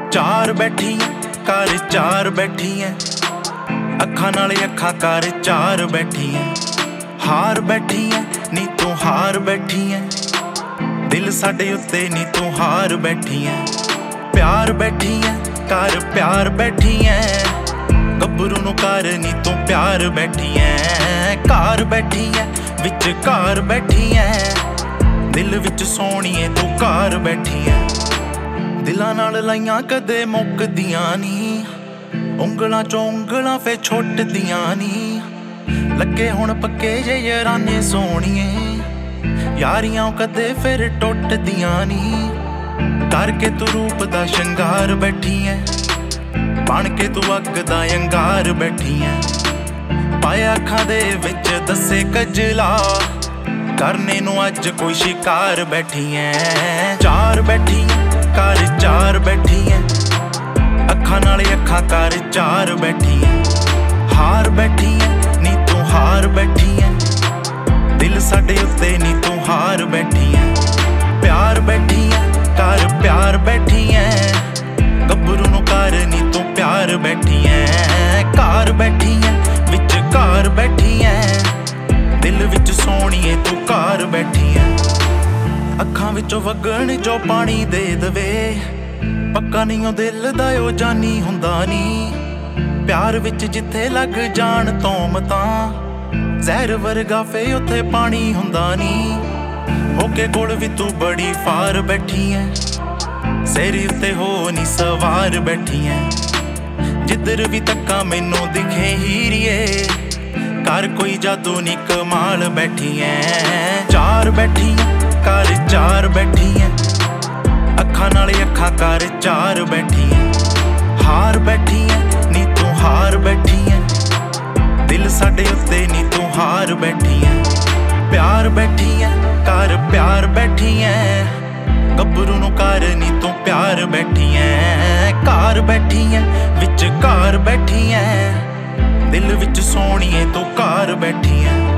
चार बैठी है कर चार बैठी है, अखा नाल अखा कर चार बैठी है। हार बैठी है नी तू हार बैठी है, दिल साडे उत्ते नी तू हार बैठी है। प्यार बैठी है कर प्यार बैठी है, गब्बरू नू कर नी तू प्यार बैठी है। कार बैठी है विच कार बैठी है, दिल विच सोहणीए तू कार बैठी है। दिलां नाल लाइयां कदे मुकदियां नी, उंगलां चों उंगलां फे छुटदियां नी। लगे हुण पक्के जे याराने सोहणीए, यारियां कदे फिर टुटदियां नी। करके तू रूप दा शंगार बैठी है, बन के तू अग दा अंगार बैठी है। पाया अखां दे विच दसे कजला, करने नू अज कोई शिकार बैठी है। चार बैठी है कर चार बैठी है, अखा नाल अखा कर चार बैठी है। हार बैठी है नी तू हार बैठी है, दिल साडे उत्ते नी तू हार बैठी है। प्यार बैठी है कर प्यार बैठी है, गब्बरू नू कर नी तू प्यार बैठी है। कार बैठी है विच कार बैठी है, दिल विच सोहणीए तू कार बैठी है। अखां विचों वगण जो पानी दे दवे, पक्का नहीं ओ दिल दा ओ जानी हुंदा नी। प्यार विच जिथे लग जाण तोमतां, जहर वर्गा फे उत्थे पानी हुंदा नी। होके कोल भी तू बड़ी फार बैठी है, सिर उत्ते हो नी सवार बैठी है। जिधर भी तक्का मैनू दिखे हीरिए, कर कोई जादू नी कमाल बैठी है। चार बैठी है कर चार बैठी है, अखा नाल अखा कर चार बैठी है। हार बैठी है नी तू हार बैठी है, दिल साडे उत्ते नी तू हार बैठी है। प्यार बैठी है कर प्यार बैठी है, गब्बरू नू कर नी तू प्यार बैठी है। कार बैठी है विच कार बैठी है, दिल विच सोहणीए तू कार बैठी है।